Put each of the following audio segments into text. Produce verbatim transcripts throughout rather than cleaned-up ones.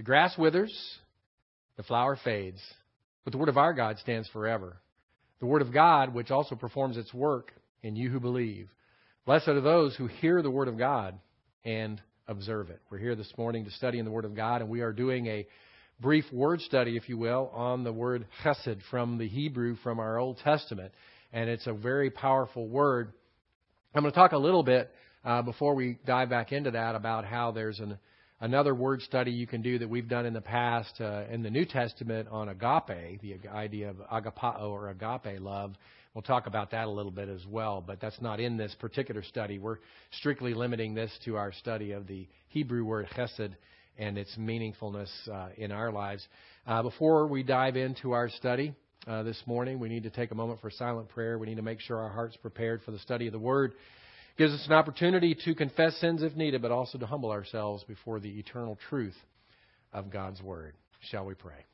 The grass withers, the flower fades, but the word of our God stands forever. The word of God, which also performs its work in you who believe. Blessed are those who hear the word of God and observe it. We're here this morning to study in the word of God, and we are doing a brief word study, if you will, on the word chesed from the Hebrew from our Old Testament. And it's a very powerful word. I'm going to talk a little bit uh, before we dive back into that about how there's an Another word study you can do that we've done in the past uh, in the New Testament on agape, the idea of agapao or agape love. We'll talk about that a little bit as well, but that's not in this particular study. We're strictly limiting this to our study of the Hebrew word chesed and its meaningfulness uh, in our lives. Uh, before we dive into our study uh, this morning, we need to take a moment for silent prayer. We need to make sure our heart's prepared for the study of the Word. Gives us an opportunity to confess sins if needed, but also to humble ourselves before the eternal truth of God's Word. Shall we pray?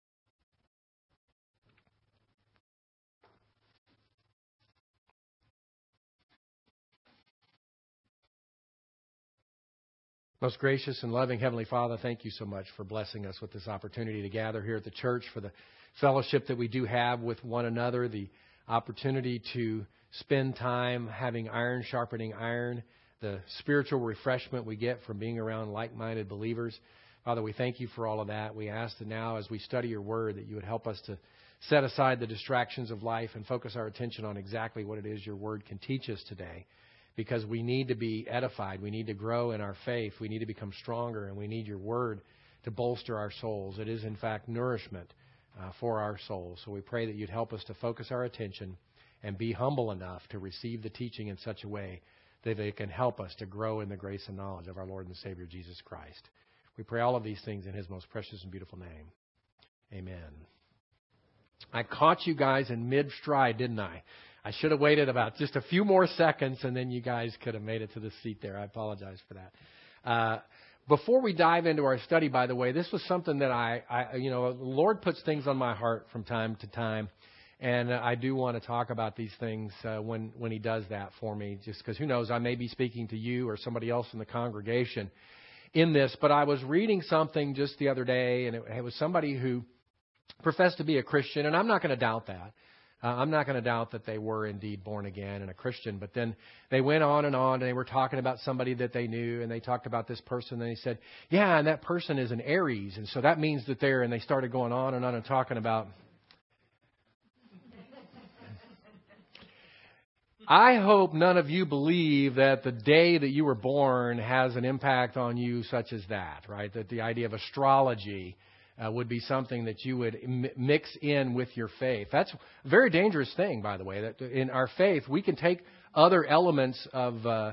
Most gracious and loving Heavenly Father, thank you so much for blessing us with this opportunity to gather here at the church, for the fellowship that we do have with one another, the opportunity to spend time having iron sharpening iron, the spiritual refreshment we get from being around like-minded believers. Father, we thank you for all of that. We ask that now as we study your word that you would help us to set aside the distractions of life and focus our attention on exactly what it is your word can teach us today. Because we need to be edified. We need to grow in our faith. We need to become stronger, and we need your word to bolster our souls. It is, in fact, nourishment uh, for our souls. So we pray that you'd help us to focus our attention and be humble enough to receive the teaching in such a way that it can help us to grow in the grace and knowledge of our Lord and Savior, Jesus Christ. We pray all of these things in his most precious and beautiful name. Amen. I caught you guys in mid-stride, didn't I? I should have waited about just a few more seconds, and then you guys could have made it to the seat there. I apologize for that. Uh, before we dive into our study, by the way, this was something that I, I, you know, the Lord puts things on my heart from time to time. And I do want to talk about these things uh, when, when he does that for me, just because who knows, I may be speaking to you or somebody else in the congregation in this. But I was reading something just the other day, and it, it was somebody who professed to be a Christian, and I'm not going to doubt that. Uh, I'm not going to doubt that they were indeed born again and a Christian. But then they went on and on, and they were talking about somebody that they knew, and they talked about this person, and they said, yeah, and that person is an Aries, and so that means that they're, and they started going on and on and talking about... I hope none of you believe that the day that you were born has an impact on you such as that, right? That the idea of astrology uh, would be something that you would m- mix in with your faith. That's a very dangerous thing, by the way, that in our faith we can take other elements of uh,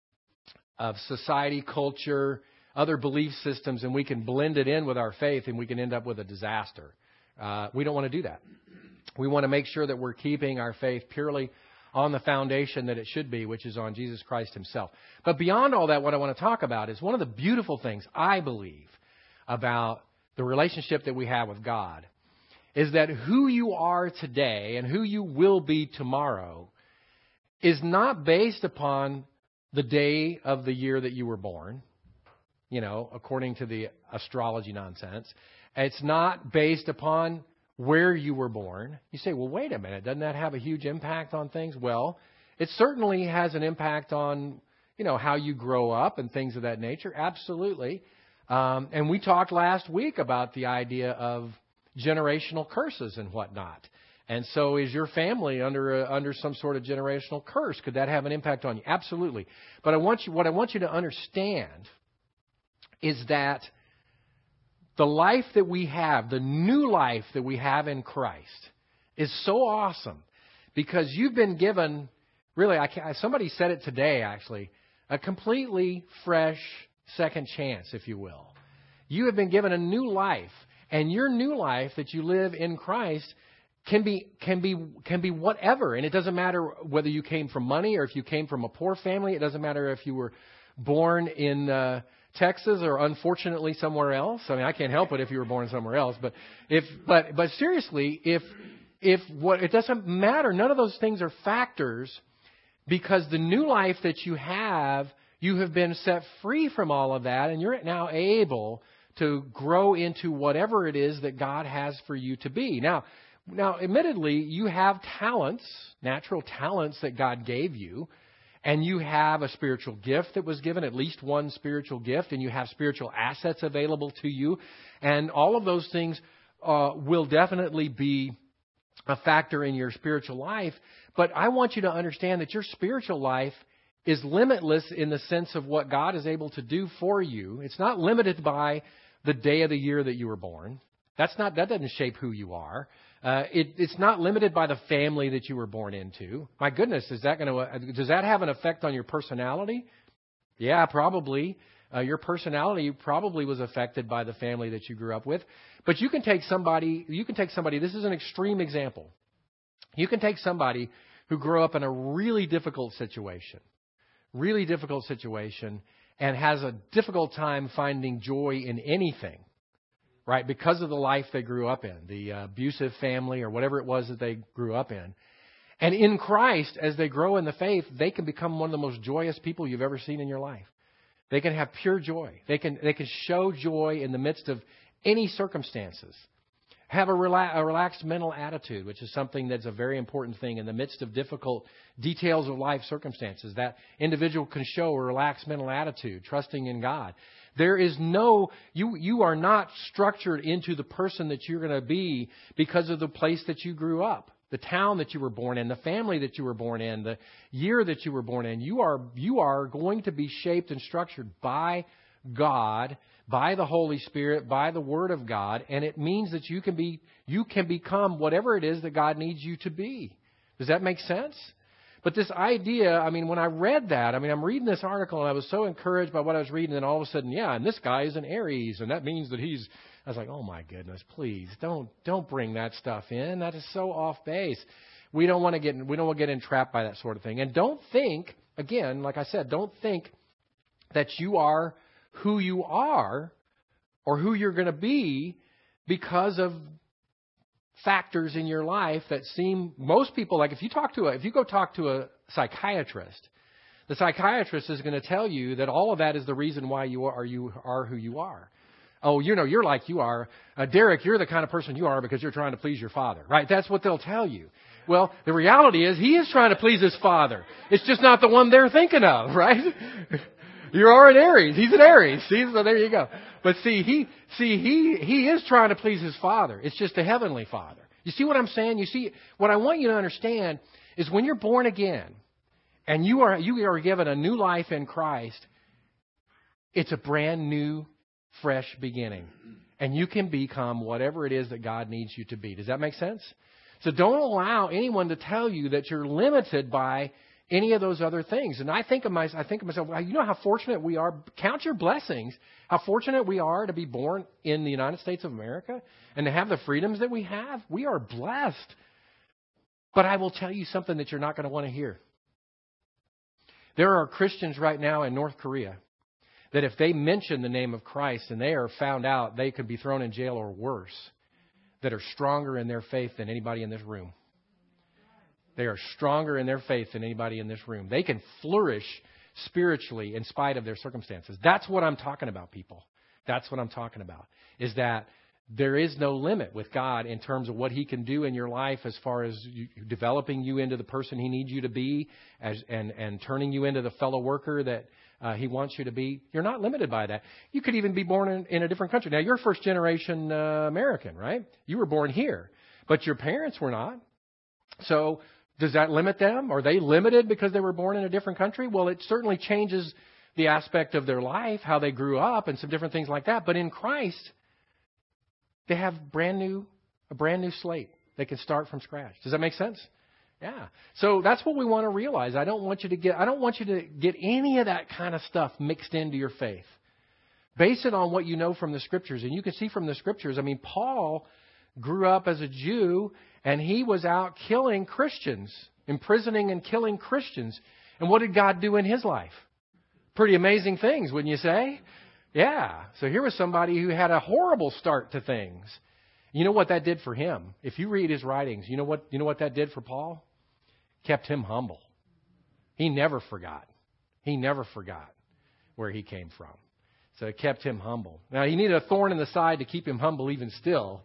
of society, culture, other belief systems, and we can blend it in with our faith, and we can end up with a disaster. Uh, we don't want to do that. We want to make sure that we're keeping our faith purely on the foundation that it should be, which is on Jesus Christ himself. But beyond all that, what I want to talk about is one of the beautiful things I believe about the relationship that we have with God is that who you are today and who you will be tomorrow is not based upon the day of the year that you were born, you know, according to the astrology nonsense. It's not based upon where you were born. You say, well, wait a minute, doesn't that have a huge impact on things? Well, it certainly has an impact on, you know, how you grow up and things of that nature. Absolutely. Um, and we talked last week about the idea of generational curses and whatnot. And so is your family under a, under some sort of generational curse? Could that have an impact on you? Absolutely. But I want you, what I want you to understand is that the life that we have, the new life that we have in Christ, is so awesome because you've been given, really, I can't, somebody said it today, actually, a completely fresh second chance, if you will. You have been given a new life, and your new life that you live in Christ can be can be can be whatever, and it doesn't matter whether you came from money or if you came from a poor family. It doesn't matter if you were born in Uh, Texas or unfortunately somewhere else. I mean, I can't help it if you were born somewhere else. But if, but, but seriously, if, if what, it doesn't matter. None of those things are factors because the new life that you have, you have been set free from all of that, and you're now able to grow into whatever it is that God has for you to be. Now, now, admittedly, you have talents, natural talents that God gave you, and you have a spiritual gift that was given, at least one spiritual gift, and you have spiritual assets available to you, and all of those things uh, will definitely be a factor in your spiritual life. But I want you to understand that your spiritual life is limitless in the sense of what God is able to do for you. It's not limited by the day of the year that you were born. That's not, that doesn't shape who you are. Uh, it, it's not limited by the family that you were born into. My goodness, is that going to, does that have an effect on your personality? Yeah, probably. Uh, your personality probably was affected by the family that you grew up with. But you can take somebody, you can take somebody, this is an extreme example. You can take somebody who grew up in a really difficult situation, really difficult situation, and has a difficult time finding joy in anything, right? Because of the life they grew up in, the uh, abusive family or whatever it was that they grew up in. And in Christ, as they grow in the faith, they can become one of the most joyous people you've ever seen in your life. They can have pure joy. They can they can show joy in the midst of any circumstances. Have a, rela- a relaxed mental attitude, which is something that's a very important thing in the midst of difficult details of life circumstances. That individual can show a relaxed mental attitude, trusting in God. There is no, you, you are not structured into the person that you're going to be because of the place that you grew up, the town that you were born in, the family that you were born in, the year that you were born in. You are, you are going to be shaped and structured by God, by the Holy Spirit, by the Word of God, and it means that you can be, you can become whatever it is that God needs you to be. Does that make sense? But this idea, I mean, when I read that, I mean, I'm reading this article and I was so encouraged by what I was reading, and all of a sudden, yeah, and this guy is an Aries, and that means that he's, I was like, oh my goodness, please don't, don't bring that stuff in. That is so off base. We don't want to get, we don't want to get entrapped by that sort of thing. And don't think, again, like I said, don't think that you are who you are or who you're going to be because of factors in your life that seem, most people, like if you talk to a, if you go talk to a psychiatrist, the psychiatrist is going to tell you that all of that is the reason why you are, you are who you are. Oh, you know, you're like you are. Uh, Derek, you're the kind of person you are because you're trying to please your father, right? That's what they'll tell you. Well, the reality is he is trying to please his father. It's just not the one they're thinking of, right? You are an Aries. He's an Aries. See, so there you go. But see, he, see, he, he is trying to please his Father. It's just a heavenly Father. You see what I'm saying? You see, what I want you to understand is when you're born again and you are, you are given a new life in Christ, it's a brand new, fresh beginning. And you can become whatever it is that God needs you to be. Does that make sense? So don't allow anyone to tell you that you're limited by any of those other things. And I think of myself, I think of myself, well, you know how fortunate we are. Count your blessings. How fortunate we are to be born in the United States of America and to have the freedoms that we have. We are blessed. But I will tell you something that you're not going to want to hear. There are Christians right now in North Korea that if they mention the name of Christ and they are found out, they could be thrown in jail or worse, that are stronger in their faith than anybody in this room. They are stronger in their faith than anybody in this room. They can flourish spiritually in spite of their circumstances. That's what I'm talking about, people. That's what I'm talking about, is that there is no limit with God in terms of what He can do in your life as far as you, developing you into the person He needs you to be as, and, and turning you into the fellow worker that uh, He wants you to be. You're not limited by that. You could even be born in, in a different country. Now, you're first generation uh, American, right? You were born here, but your parents were not. So does that limit them? Are they limited because they were born in a different country? Well, it certainly changes the aspect of their life, how they grew up, and some different things like that. But in Christ, they have brand new, a brand new slate. They can start from scratch. Does that make sense? Yeah. So that's what we want to realize. I don't want you to get, I don't want you to get any of that kind of stuff mixed into your faith. Base it on what you know from the Scriptures. And you can see from the Scriptures, I mean, Paul grew up as a Jew, and he was out killing Christians, imprisoning and killing Christians. And what did God do in his life? Pretty amazing things, wouldn't you say? Yeah. So here was somebody who had a horrible start to things. You know what that did for him? If you read his writings, you know what, you know what that did for Paul? Kept him humble. He never forgot. He never forgot where he came from. So it kept him humble. Now, he needed a thorn in the side to keep him humble even still.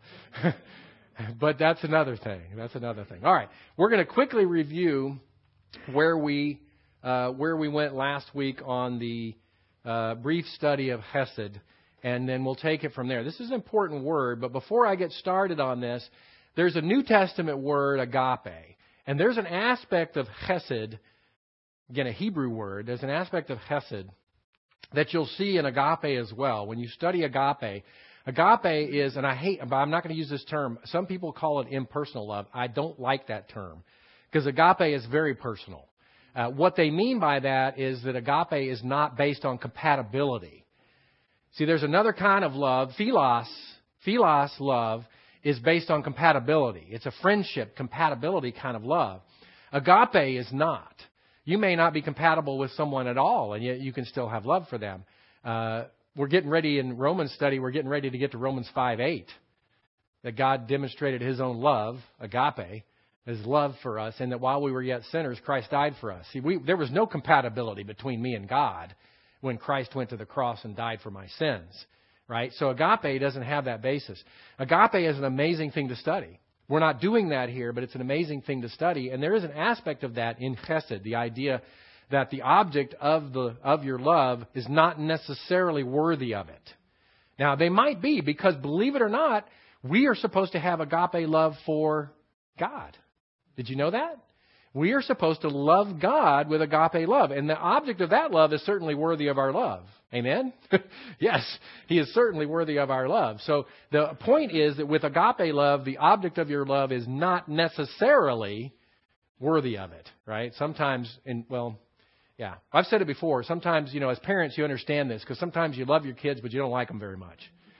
But that's another thing. That's another thing. All right. We're going to quickly review where we uh, where we went last week on the uh, brief study of Hesed, and then we'll take it from there. This is an important word, but before I get started on this, there's a New Testament word, agape, and there's an aspect of Hesed, again, a Hebrew word. There's an aspect of Hesed that you'll see in agape as well. When you study agape, agape is, and I hate, but I'm not going to use this term. Some people call it impersonal love. I don't like that term because agape is very personal. Uh, what they mean by that is that agape is not based on compatibility. See, there's another kind of love, philos. Philos love is based on compatibility. It's a friendship, compatibility kind of love. Agape is not. You may not be compatible with someone at all, and yet you can still have love for them. Uh, we're getting ready in Romans study, we're getting ready to get to Romans five eight. That God demonstrated His own love, agape, His love for us, and that while we were yet sinners, Christ died for us. See, we, there was no compatibility between me and God when Christ went to the cross and died for my sins, right? So agape doesn't have that basis. Agape is an amazing thing to study. We're not doing that here, but it's an amazing thing to study. And there is an aspect of that in Chesed, the idea that the object of the of your love is not necessarily worthy of it. Now, they might be, because believe it or not, we are supposed to have agape love for God. Did you know that? We are supposed to love God with agape love. And the object of that love is certainly worthy of our love. Amen? Yes, He is certainly worthy of our love. So the point is that with agape love, the object of your love is not necessarily worthy of it, right? Sometimes, in well, yeah, I've said it before. Sometimes, you know, as parents, you understand this because sometimes you love your kids, but you don't like them very much.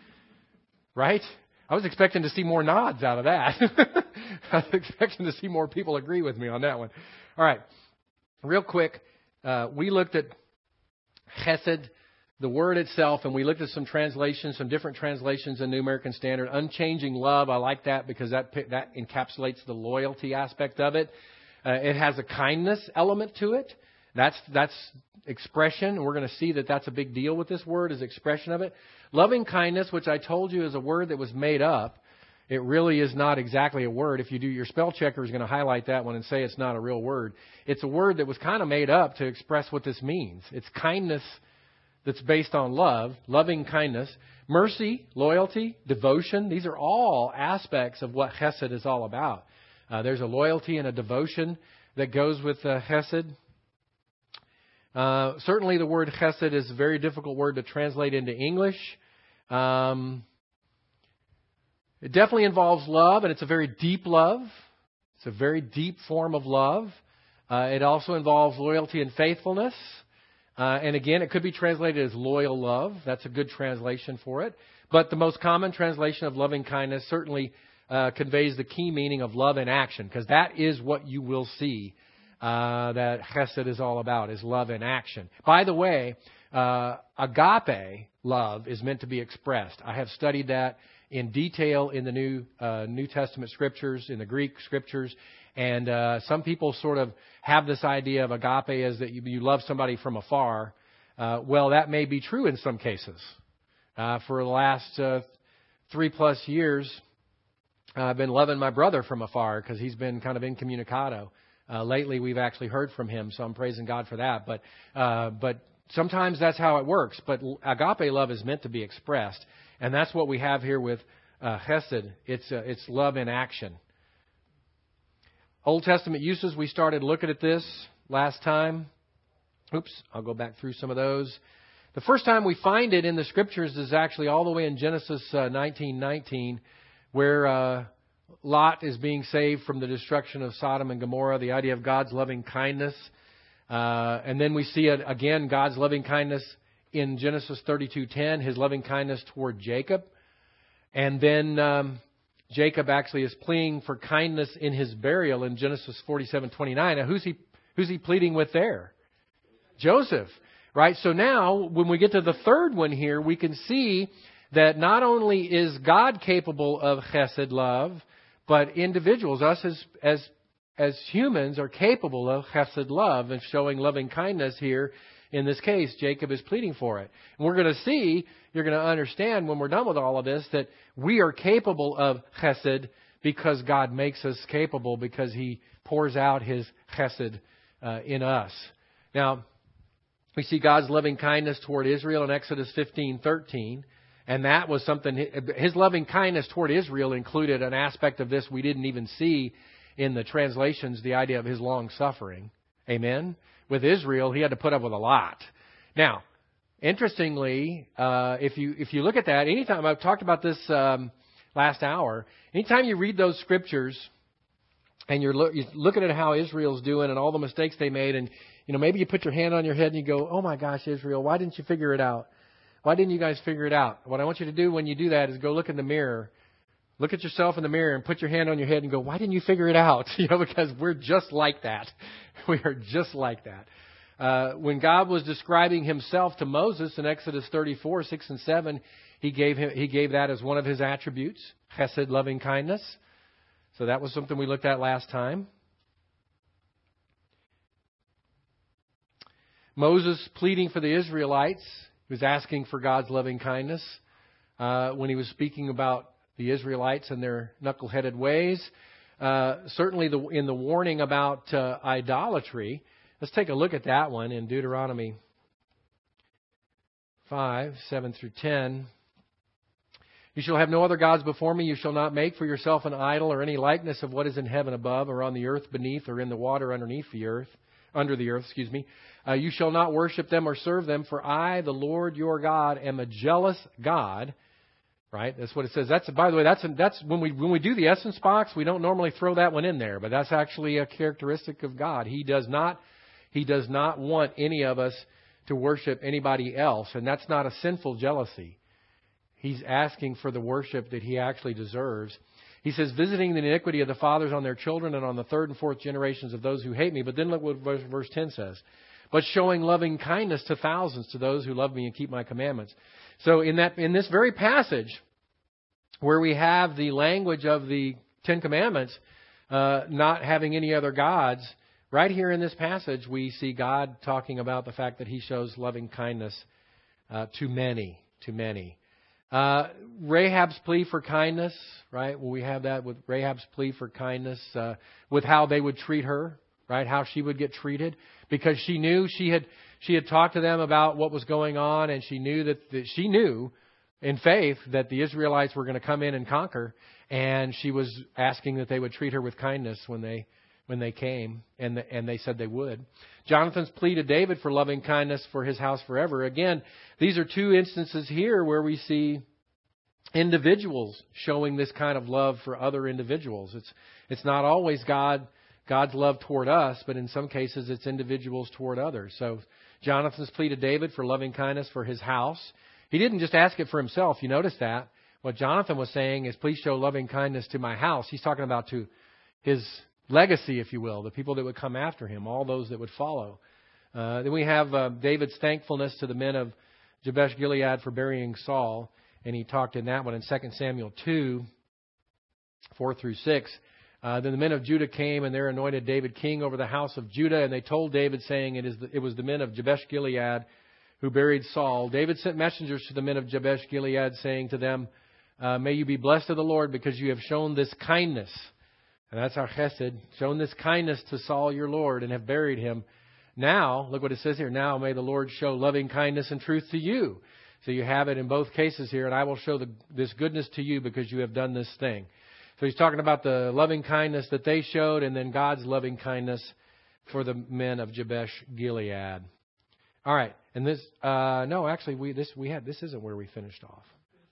Right? I was expecting to see more nods out of that. I was expecting to see more people agree with me on that one. All right. Real quick, uh, we looked at Chesed, the word itself, and we looked at some translations, some different translations in New American Standard. Unchanging love, I like that because that that encapsulates the loyalty aspect of it. Uh, it has a kindness element to it. That's that's expression. We're going to see that that's a big deal with this word, is expression of it. Loving kindness, which I told you is a word that was made up. It really is not exactly a word. If you do, your spell checker is going to highlight that one and say it's not a real word. It's a word that was kind of made up to express what this means. It's kindness that's based on love, loving kindness, mercy, loyalty, devotion. These are all aspects of what Chesed is all about. Uh, there's a loyalty and a devotion that goes with uh, Chesed. Uh, certainly the word Chesed is a very difficult word to translate into English. Um, it definitely involves love, and it's a very deep love. It's a very deep form of love. Uh, it also involves loyalty and faithfulness. Uh, and again, it could be translated as loyal love. That's a good translation for it. But the most common translation of loving kindness certainly uh, conveys the key meaning of love in action, because that is what you will see uh, that Chesed is all about, is love in action. By the way, uh, agape love is meant to be expressed. I have studied that in detail in the New uh, New Testament scriptures, in the Greek scriptures. And uh, some people sort of have this idea of agape as that you, you love somebody from afar. Uh, well, that may be true in some cases. Uh, for the last uh, three plus years, uh, I've been loving my brother from afar because he's been kind of incommunicado. Uh, lately, we've actually heard from him, so I'm praising God for that. But uh, but sometimes that's how it works. But agape love is meant to be expressed, and that's what we have here with uh, Chesed. It's uh, it's love in action. Old Testament uses, we started looking at this last time. Oops, I'll go back through some of those. The first time we find it in the Scriptures is actually all the way in Genesis uh, nineteen nineteen, where uh, Lot is being saved from the destruction of Sodom and Gomorrah, the idea of God's loving kindness. Uh, and then we see it again, God's loving kindness in Genesis thirty-two ten, His loving kindness toward Jacob. And then Um, Jacob actually is pleading for kindness in his burial in Genesis forty-seven twenty-nine. Now, who's he, who's he pleading with there? Joseph, right? So now, when we get to the third one here, we can see that not only is God capable of Chesed love, but individuals, us as, as, as humans, are capable of Chesed love and showing loving kindness here in this case, Jacob is pleading for it. And we're going to see, you're going to understand when we're done with all of this, that we are capable of chesed because God makes us capable, because He pours out His chesed uh, in us. Now, we see God's loving kindness toward Israel in Exodus fifteen thirteen. And that was something, His loving kindness toward Israel included an aspect of this we didn't even see in the translations, the idea of His long suffering. Amen? With Israel, He had to put up with a lot. Now, interestingly, uh, if you if you look at that, anytime, I've talked about this um, last hour, anytime you read those scriptures and you're, look, you're looking at how Israel's doing and all the mistakes they made, and you know maybe you put your hand on your head and you go, oh my gosh, Israel, why didn't you figure it out? Why didn't you guys figure it out? What I want you to do when you do that is go look in the mirror. Look at yourself in the mirror and put your hand on your head and go, why didn't you figure it out? You know, because we're just like that. We are just like that. Uh, when God was describing Himself to Moses in Exodus thirty-four, six and seven, He gave him, He gave that as one of His attributes, chesed, loving kindness. So that was something we looked at last time. Moses pleading for the Israelites. He was asking for God's loving kindness uh, when he was speaking about the Israelites and their knuckle-headed ways. Uh, certainly the, in the warning about uh, idolatry. Let's take a look at that one in Deuteronomy five, seven through ten. You shall have no other gods before me. You shall not make for yourself an idol or any likeness of what is in heaven above or on the earth beneath or in the water underneath the earth. Under the earth, excuse me. Uh, you shall not worship them or serve them, for I, the Lord your God, am a jealous God. Right? That's what it says. That's, by the way, that's that's when we when we do the essence box, we don't normally throw that one in there, but that's actually a characteristic of God. He does not He does not want any of us to worship anybody else, and that's not a sinful jealousy. He's asking for the worship that He actually deserves. He says, visiting the iniquity of the fathers on their children and on the third and fourth generations of those who hate me. But then look what verse ten says. But showing loving kindness to thousands, to those who love me and keep my commandments. So in that, in this very passage, where we have the language of the Ten Commandments, uh, not having any other gods, right here in this passage, we see God talking about the fact that He shows loving kindness uh, to many, to many. Uh, Rahab's plea for kindness, right? Well, we have that with Rahab's plea for kindness, uh, with how they would treat her, right? How she would get treated, because she knew she had she had talked to them about what was going on, and she knew that the, she knew in faith that the Israelites were going to come in and conquer, and she was asking that they would treat her with kindness when they when they came, and the, and they said they would. Jonathan's plea to David for loving kindness for his house forever. Again, these are two instances here where we see individuals showing this kind of love for other individuals. It's it's not always God God's love toward us, but in some cases it's individuals toward others. So Jonathan's plea to David for loving kindness for his house. He didn't just ask it for himself. You notice that. What Jonathan was saying is, please show loving kindness to my house. He's talking about to his legacy, if you will, the people that would come after him, all those that would follow. Uh, then we have uh, David's thankfulness to the men of Jabesh Gilead for burying Saul. And he talked in that one in Second Samuel two, four through six. Uh, then the men of Judah came and they anointed David king over the house of Judah. And they told David, saying, it is the, it was the men of Jabesh Gilead who buried Saul. David sent messengers to the men of Jabesh Gilead, saying to them, uh, may you be blessed of the Lord, because you have shown this kindness. And that's our chesed, shown this kindness to Saul your Lord, and have buried him. Now, look what it says here. Now may the Lord show loving kindness and truth to you. So you have it in both cases here. And I will show the, this goodness to you because you have done this thing. So he's talking about the loving kindness that they showed, and then God's loving kindness for the men of Jabesh Gilead. All right. And this, uh, no, actually, we this we had this isn't where we finished off.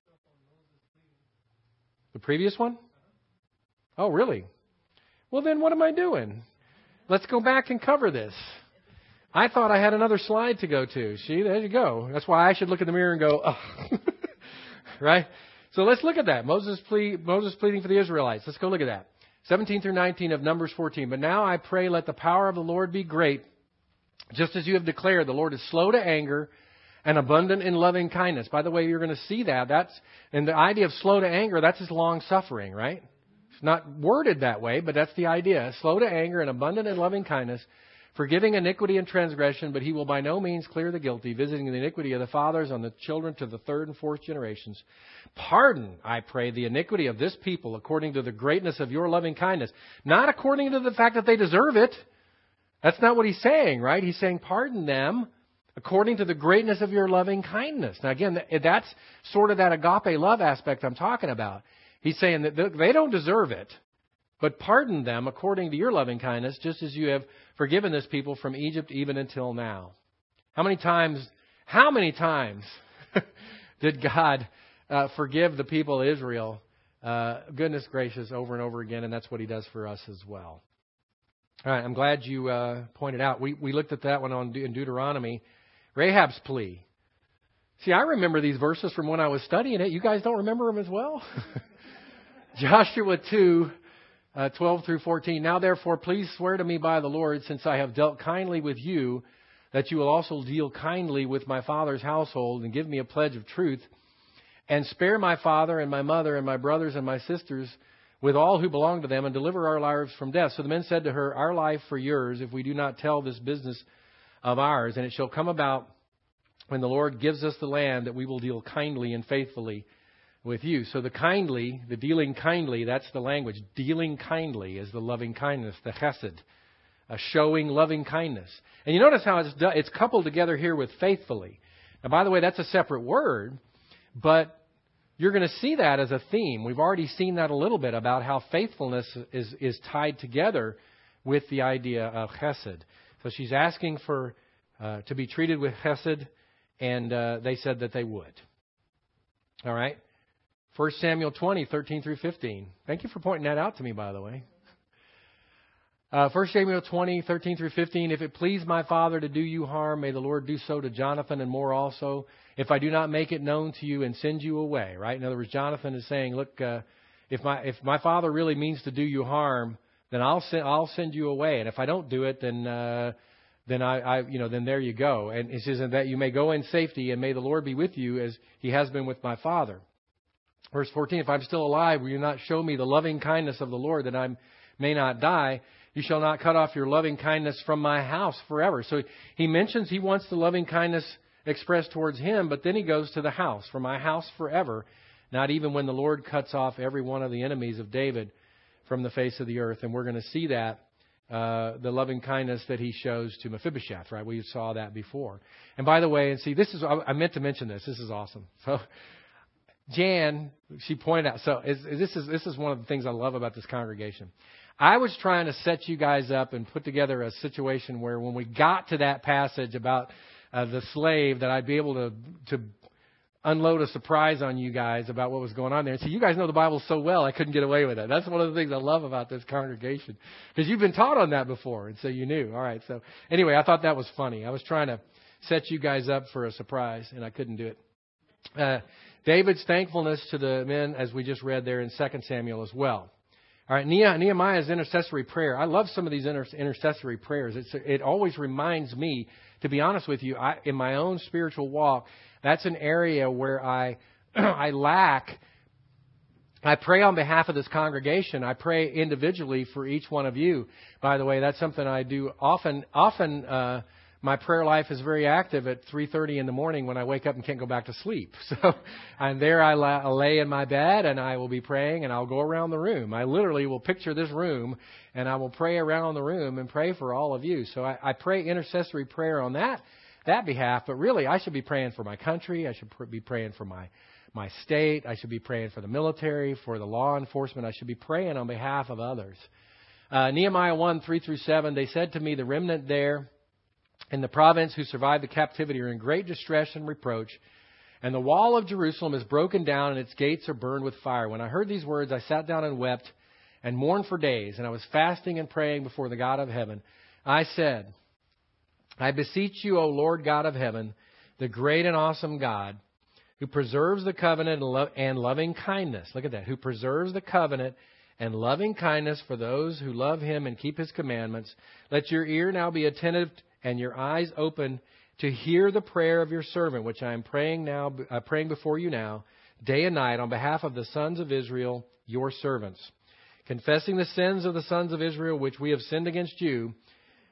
The previous one? Oh, really? Well, then what am I doing? Let's go back and cover this. I thought I had another slide to go to. See, there you go. That's why I should look in the mirror and go, oh. Right? So let's look at that. Moses plea, Moses pleading for the Israelites. Let's go look at that. seventeen through nineteen of Numbers fourteen. But now I pray, let the power of the Lord be great. Just as you have declared, the Lord is slow to anger and abundant in loving kindness. By the way, you're going to see that. That's, and the idea of slow to anger, that's his long suffering, right? It's not worded that way, but that's the idea. Slow to anger and abundant in loving kindness, forgiving iniquity and transgression, but he will by no means clear the guilty, visiting the iniquity of the fathers on the children to the third and fourth generations. Pardon, I pray, the iniquity of this people according to the greatness of your loving kindness, not according to the fact that they deserve it. That's not what he's saying, right? He's saying, pardon them according to the greatness of your loving kindness. Now, again, that's sort of that agape love aspect I'm talking about. He's saying that they don't deserve it, but pardon them according to your loving kindness, just as you have forgiven this people from Egypt even until now. How many times, how many times did God uh, forgive the people of Israel? Uh, goodness gracious, over and over again, and that's what he does for us as well. All right, I'm glad you uh, pointed out. We we looked at that one on in Deuteronomy. Rahab's plea. See, I remember these verses from when I was studying it. You guys don't remember them as well? Joshua two, uh, twelve through fourteen. Now, therefore, please swear to me by the Lord, since I have dealt kindly with you, that you will also deal kindly with my father's household and give me a pledge of truth, and spare my father and my mother and my brothers and my sisters with all who belong to them, and deliver our lives from death. So the men said to her, our life for yours, if we do not tell this business of ours. And it shall come about when the Lord gives us the land that we will deal kindly and faithfully with you. So the kindly, the dealing kindly, that's the language. Dealing kindly is the loving kindness, the chesed, a showing loving kindness. And you notice how it's it's coupled together here with faithfully. Now, by the way, that's a separate word, but you're going to see that as a theme. We've already seen that a little bit about how faithfulness is, is tied together with the idea of chesed. So she's asking for uh, to be treated with chesed, and uh, they said that they would. All right. First Samuel twenty, thirteen through fifteen. Thank you for pointing that out to me, by the way. Uh, First Samuel twenty, thirteen through fifteen. If it please my father to do you harm, may the Lord do so to Jonathan and more also, if I do not make it known to you and send you away. Right? In other words, Jonathan is saying, look, uh, if my if my father really means to do you harm, then I'll send I'll send you away. And if I don't do it, then uh, then I, I you know then there you go. And it says that you may go in safety, and may the Lord be with you as He has been with my father. Verse fourteen. If I'm still alive, will you not show me the loving kindness of the Lord, that I may not die? You shall not cut off your loving kindness from my house forever. So he mentions he wants the loving kindness expressed towards him, but then he goes to the house, for my house forever, not even when the Lord cuts off every one of the enemies of David from the face of the earth. And we're going to see that, uh, the loving kindness that he shows to Mephibosheth, right? We saw that before. And by the way, and see, this is, I meant to mention this. This is awesome. So Jan, she pointed out, so is, is this is this is one of the things I love about this congregation. I was trying to set you guys up and put together a situation where when we got to that passage about uh, the slave, that I'd be able to to unload a surprise on you guys about what was going on there. And so you guys know the Bible so well, I couldn't get away with it. That's one of the things I love about this congregation, because you've been taught on that before, and so you knew. All right, so anyway, I thought that was funny. I was trying to set you guys up for a surprise, and I couldn't do it. Uh, David's thankfulness to the men, as we just read there in Second Samuel as well. All right, Nehemiah's intercessory prayer. I love some of these inter- intercessory prayers. It's, it always reminds me, to be honest with you, I, in my own spiritual walk, that's an area where I I lack. I pray on behalf of this congregation. I pray individually for each one of you. By the way, that's something I do often. Often, uh, my prayer life is very active at three thirty in the morning when I wake up and can't go back to sleep. So I'm there, I lay in my bed, and I will be praying, and I'll go around the room. I literally will picture this room, and I will pray around the room and pray for all of you. So I, I pray intercessory prayer on that that behalf. But really, I should be praying for my country. I should pr- be praying for my, my state. I should be praying for the military, for the law enforcement. I should be praying on behalf of others. Uh, Nehemiah one, three through seven, they said to me, the remnant there in the province who survived the captivity are in great distress and reproach, and the wall of Jerusalem is broken down and its gates are burned with fire. When I heard these words, I sat down and wept and mourned for days, and I was fasting and praying before the God of heaven. I said, I beseech you, O Lord God of heaven, the great and awesome God, who preserves the covenant and, lo- and loving kindness. Look at that. Who preserves the covenant and loving kindness for those who love him and keep his commandments. Let your ear now be attentive and your eyes open to hear the prayer of your servant, which I am praying now, uh, praying before you now, day and night, on behalf of the sons of Israel, your servants, confessing the sins of the sons of Israel which we have sinned against you.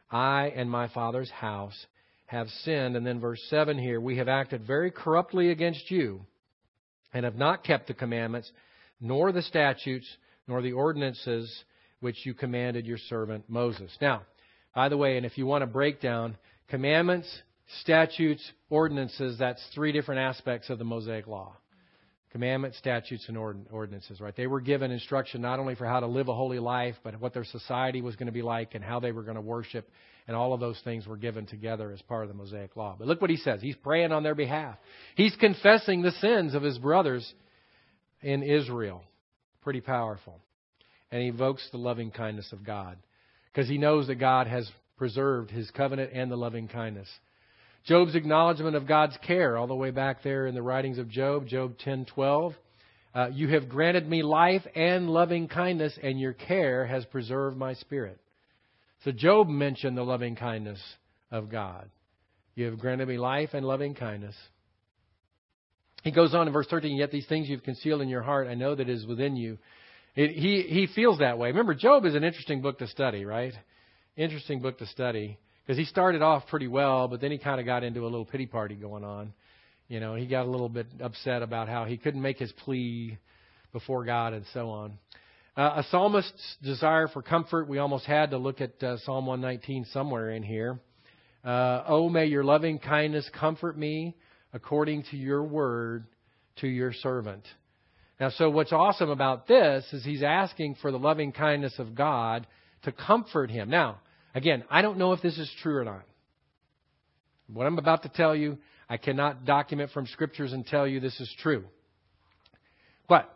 I and my Father's house have sinned. And then verse seven here, we have acted very corruptly against you and have not kept the commandments, nor the statutes, nor the ordinances which you commanded your servant Moses. Now, by the way, and if you want a breakdown, commandments, statutes, ordinances, that's three different aspects of the Mosaic Law. Commandments, statutes, and ordinances, right? They were given instruction not only for how to live a holy life, but what their society was going to be like and how they were going to worship. And all of those things were given together as part of the Mosaic Law. But look what he says. He's praying on their behalf. He's confessing the sins of his brothers in Israel. Pretty powerful. And he evokes the loving kindness of God because he knows that God has preserved his covenant and the loving kindness. Job's acknowledgement of God's care, all the way back there in the writings of Job, Job ten twelve. Uh, you have granted me life and loving kindness, and your care has preserved my spirit. So Job mentioned the loving kindness of God. You have granted me life and loving kindness. He goes on in verse thirteen, yet these things you've concealed in your heart, I know that it is within you. It, he, he feels that way. Remember, Job is an interesting book to study, right? Interesting book to study. Because he started off pretty well, but then he kind of got into a little pity party going on. You know, he got a little bit upset about how he couldn't make his plea before God and so on. Uh, a psalmist's desire for comfort, we almost had to look at uh, Psalm one nineteen somewhere in here. Uh, oh, may your loving kindness comfort me according to your word to your servant. Now, so what's awesome about this is he's asking for the loving kindness of God to comfort him. Now, again, I don't know if this is true or not. What I'm about to tell you, I cannot document from scriptures and tell you this is true. But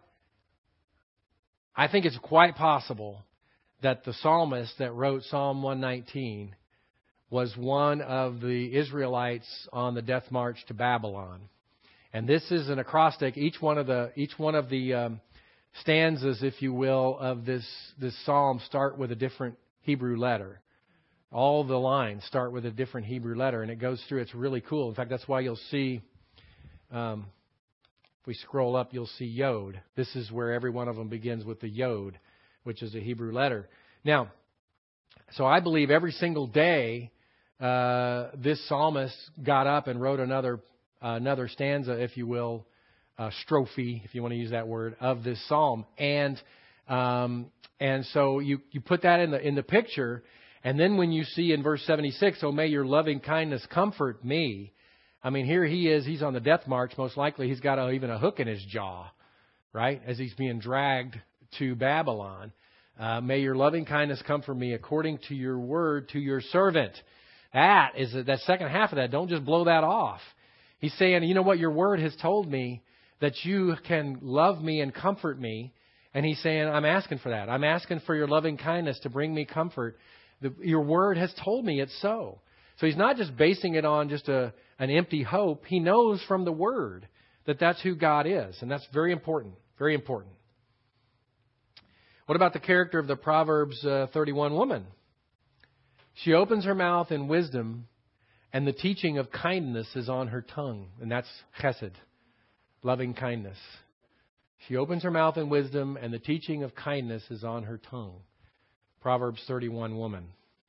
I think it's quite possible that the psalmist that wrote Psalm one nineteen was one of the Israelites on the death march to Babylon. And this is an acrostic. Each one of the each one of the um, stanzas, if you will, of this this psalm start with a different Hebrew letter. All the lines start with a different Hebrew letter, and it goes through. It's really cool. In fact, that's why you'll see, um, if we scroll up, you'll see Yod. This is where every one of them begins with the Yod, which is a Hebrew letter. Now, so I believe every single day uh, this psalmist got up and wrote another uh, another stanza, if you will, uh, strophe, if you want to use that word, of this psalm. And um, and so you you put that in the in the picture. And then when you see in verse seventy-six, oh, may your loving kindness comfort me. I mean, here he is. He's on the death march. Most likely he's got a, even a hook in his jaw, right, as he's being dragged to Babylon. Uh, may your loving kindness comfort me according to your word to your servant. That is that second half of that. Don't just blow that off. He's saying, you know what? Your word has told me that you can love me and comfort me. And he's saying, I'm asking for that. I'm asking for your loving kindness to bring me comfort. The, your word has told me it's so. So he's not just basing it on just a, an empty hope. He knows from the word that that's who God is. And that's very important. Very important. What about the character of the Proverbs uh, thirty-one woman? She opens her mouth in wisdom, and the teaching of kindness is on her tongue. And that's chesed, loving kindness. She opens her mouth in wisdom, and the teaching of kindness is on her tongue. Proverbs thirty-one woman.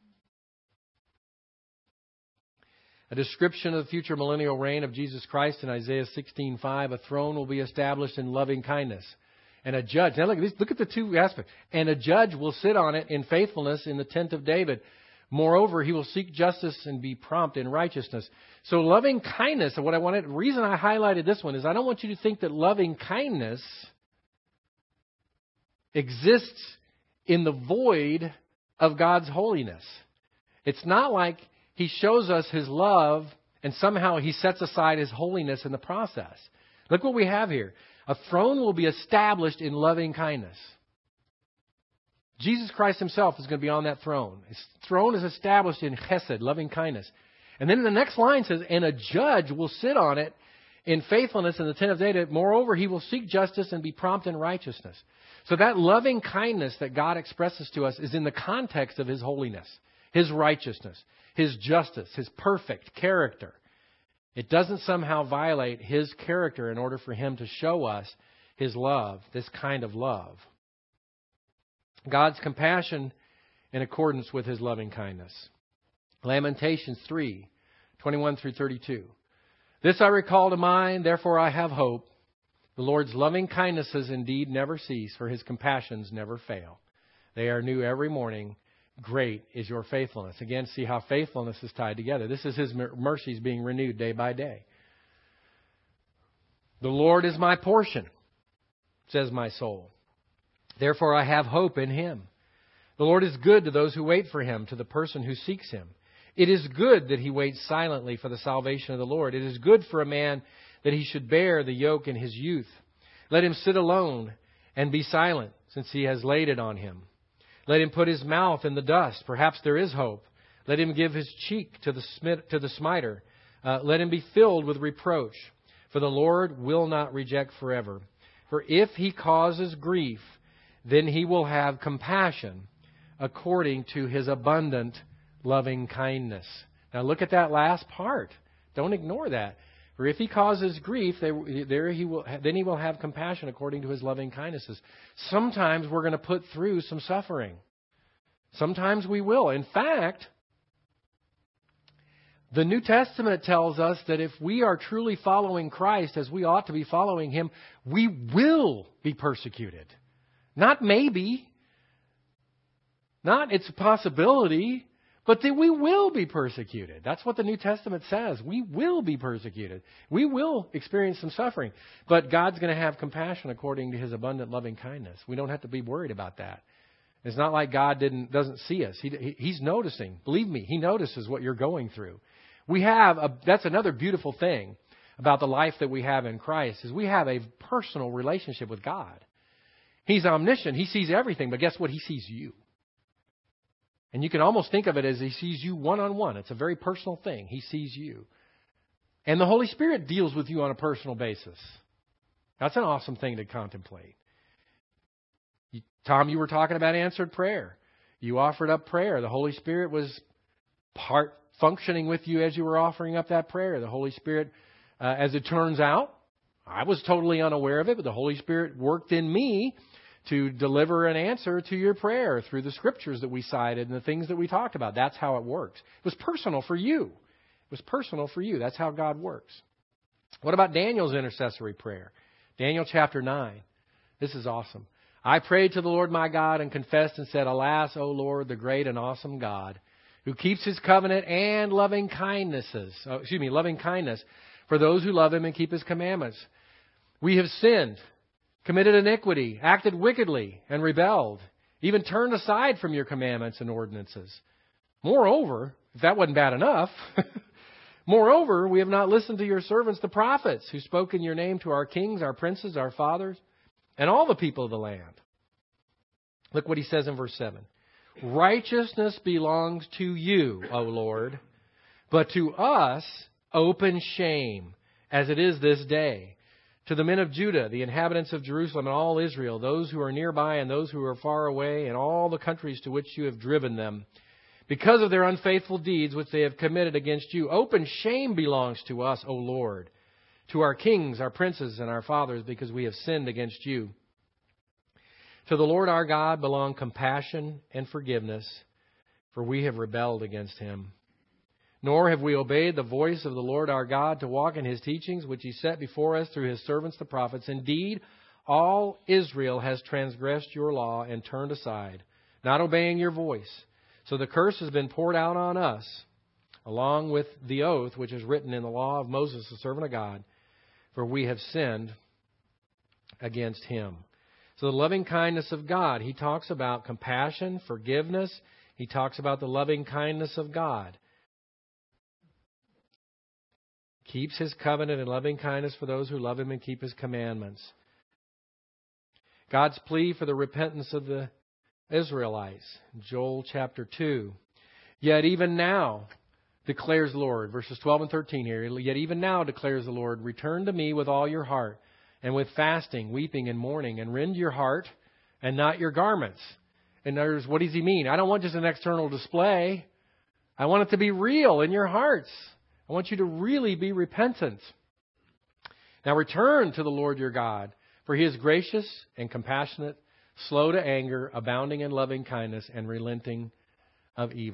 A description of the future millennial reign of Jesus Christ in Isaiah sixteen five. A throne will be established in loving kindness. And a judge. Now look at this. Look at the two aspects. And a judge will sit on it in faithfulness in the tent of David. Moreover, he will seek justice and be prompt in righteousness. So loving kindness, and what I wanted, the reason I highlighted this one is I don't want you to think that loving kindness exists in the void of God's holiness. It's not like he shows us his love and somehow he sets aside his holiness in the process. Look what we have here. A throne will be established in loving kindness. Jesus Christ himself is going to be on that throne. His throne is established in chesed, loving kindness. And then the next line says, and a judge will sit on it in faithfulness in the tent of David. Moreover, he will seek justice and be prompt in righteousness. So that loving kindness that God expresses to us is in the context of his holiness, his righteousness, his justice, his perfect character. It doesn't somehow violate his character in order for him to show us his love, this kind of love. God's compassion in accordance with his loving kindness. Lamentations three, twenty-one through thirty-two. This I recall to mind, therefore I have hope. The Lord's loving kindnesses indeed never cease, for His compassions never fail. They are new every morning. Great is your faithfulness. Again, see how faithfulness is tied together. This is His mercies being renewed day by day. The Lord is my portion, says my soul. Therefore I have hope in Him. The Lord is good to those who wait for Him, to the person who seeks Him. It is good that he waits silently for the salvation of the Lord. It is good for a man that he should bear the yoke in his youth. Let him sit alone and be silent, since he has laid it on him. Let him put his mouth in the dust. Perhaps there is hope. Let him give his cheek to the smit, to the smiter. Uh, let him be filled with reproach. For the Lord will not reject forever. For if he causes grief, then he will have compassion according to his abundant loving kindness. Now look at that last part. Don't ignore that. For if he causes grief, there he will, then he will have compassion according to his loving kindnesses. Sometimes we're going to put through some suffering. Sometimes we will. In fact, the New Testament tells us that if we are truly following Christ as we ought to be following Him, we will be persecuted. Not maybe. Not it's a possibility. But that we will be persecuted. That's what the New Testament says. We will be persecuted. We will experience some suffering. But God's going to have compassion according to His abundant loving kindness. We don't have to be worried about that. It's not like God didn't doesn't see us. He, he, he's noticing. Believe me, He notices what you're going through. We have a, that's another beautiful thing about the life that we have in Christ is we have a personal relationship with God. He's omniscient. He sees everything. But guess what? He sees you. And you can almost think of it as He sees you one-on-one. It's a very personal thing. He sees you. And the Holy Spirit deals with you on a personal basis. That's an awesome thing to contemplate. You, Tom, you were talking about answered prayer. You offered up prayer. The Holy Spirit was part functioning with you as you were offering up that prayer. The Holy Spirit, uh, as it turns out, I was totally unaware of it, but the Holy Spirit worked in me to deliver an answer to your prayer through the scriptures that we cited and the things that we talked about. That's how it works. It was personal for you. It was personal for you. That's how God works. What about Daniel's intercessory prayer? Daniel chapter nine. This is awesome. I prayed to the Lord my God and confessed and said, Alas, O Lord, the great and awesome God, who keeps His covenant and loving kindnesses, oh, excuse me, loving kindness for those who love Him and keep His commandments. We have sinned, committed iniquity, acted wickedly, and rebelled, even turned aside from your commandments and ordinances. Moreover, if that wasn't bad enough, moreover, we have not listened to your servants, the prophets, who spoke in your name to our kings, our princes, our fathers, and all the people of the land. Look what he says in verse seven. Righteousness belongs to you, O Lord, but to us open shame, as it is this day. To the men of Judah, the inhabitants of Jerusalem, and all Israel, those who are nearby and those who are far away, and all the countries to which you have driven them, because of their unfaithful deeds which they have committed against you, open shame belongs to us, O Lord, to our kings, our princes, and our fathers, because we have sinned against you. To the Lord our God belong compassion and forgiveness, for we have rebelled against Him. Nor have we obeyed the voice of the Lord our God to walk in His teachings, which He set before us through His servants the prophets. Indeed, all Israel has transgressed your law and turned aside, not obeying your voice. So the curse has been poured out on us, along with the oath which is written in the law of Moses, the servant of God, for we have sinned against Him. So the loving kindness of God, he talks about compassion, forgiveness. He talks about the loving kindness of God. Keeps His covenant and loving kindness for those who love Him and keep His commandments. God's plea for the repentance of the Israelites. Joel chapter two. Yet even now, declares the Lord, verses twelve and thirteen here, yet even now, declares the Lord, return to me with all your heart, and with fasting, weeping, and mourning, and rend your heart and not your garments. In other words, what does He mean? I don't want just an external display. I want it to be real in your hearts. I want you to really be repentant. Now return to the Lord your God, for He is gracious and compassionate, slow to anger, abounding in loving kindness, and relenting of evil.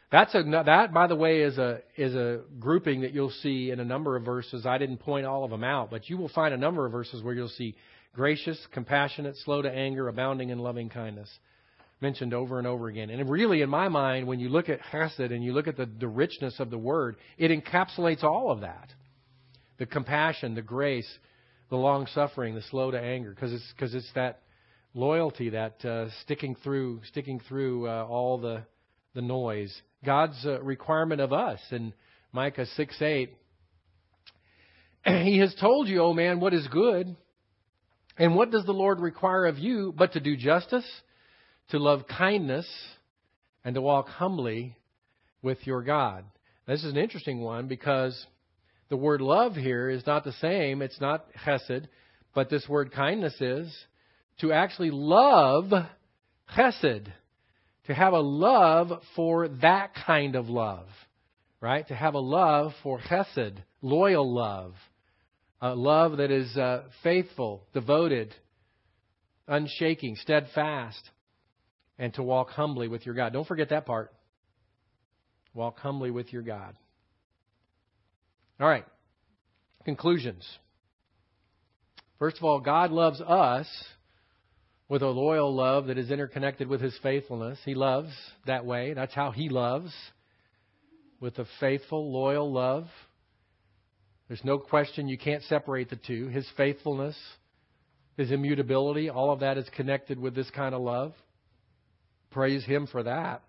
That's a that, by the way, is a is a grouping that you'll see in a number of verses. I didn't point all of them out, but you will find a number of verses where you'll see gracious, compassionate, slow to anger, abounding in loving kindness, mentioned over and over again. And really, in my mind, when you look at chesed and you look at the, the richness of the word, it encapsulates all of that: the compassion, the grace, the long suffering, the slow to anger, because it's because it's that loyalty, that uh, sticking through, sticking through uh, all the the noise. God's uh, requirement of us in Micah six eight. He has told you, O man, what is good. And what does the Lord require of you but to do justice, to love kindness, and to walk humbly with your God? This is an interesting one because the word love here is not the same. It's not chesed, but this word kindness is to actually love chesed. To have a love for that kind of love, right? To have a love for chesed, loyal love, a love that is uh, faithful, devoted, unshaking, steadfast, and to walk humbly with your God. Don't forget that part. Walk humbly with your God. All right. Conclusions. First of all, God loves us with a loyal love that is interconnected with His faithfulness. He loves that way. That's how He loves. With a faithful, loyal love. There's no question you can't separate the two. His faithfulness, His immutability, all of that is connected with this kind of love. Praise Him for that.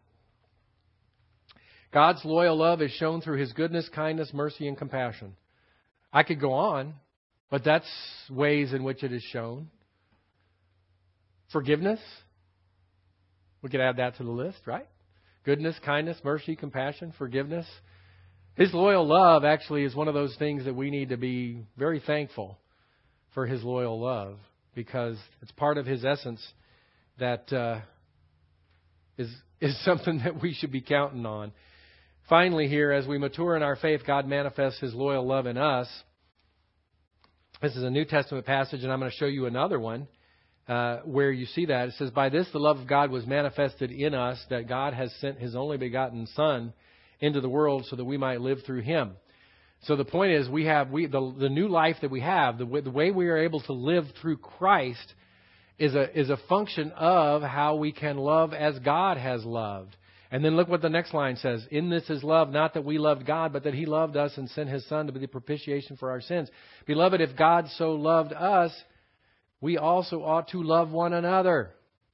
God's loyal love is shown through His goodness, kindness, mercy, and compassion. I could go on, but that's ways in which it is shown. Forgiveness. We could add that to the list, right? Goodness, kindness, mercy, compassion, forgiveness. His loyal love actually is one of those things that we need to be very thankful for His loyal love, because it's part of His essence that uh, is is something that we should be counting on. Finally here, as we mature in our faith, God manifests His loyal love in us. This is a New Testament passage, and I'm going to show you another one. Uh, where you see that. It says, by this the love of God was manifested in us, that God has sent His only begotten Son into the world so that we might live through Him. So the point is, we have we the, the new life that we have, the way, the way we are able to live through Christ is a is a function of how we can love as God has loved. And then look what the next line says. In this is love, not that we loved God, but that He loved us and sent His Son to be the propitiation for our sins. Beloved, if God so loved us, we also ought to love one another.